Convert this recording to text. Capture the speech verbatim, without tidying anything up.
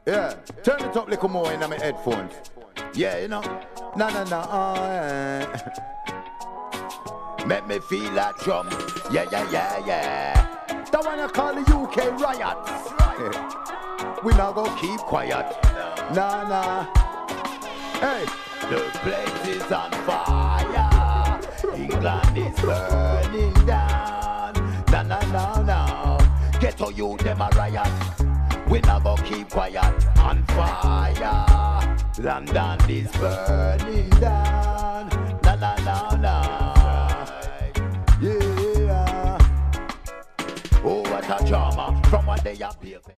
Yeah, turn it up a little more in my headphones. Yeah, you know. No, no, no. Oh, yeah. Make me feel that drum. Yeah, yeah, yeah, yeah. The one I call the U K riots. We not gonna keep quiet. Nah, nah. Hey, the place is on fire. England is burning down. Nah, nah, nah, nah. Get to you, them a riot. We not gonna keep quiet. On fire. London is burning down. Nah, nah, nah, nah. Yeah. Oh, what a drama. From what they appear.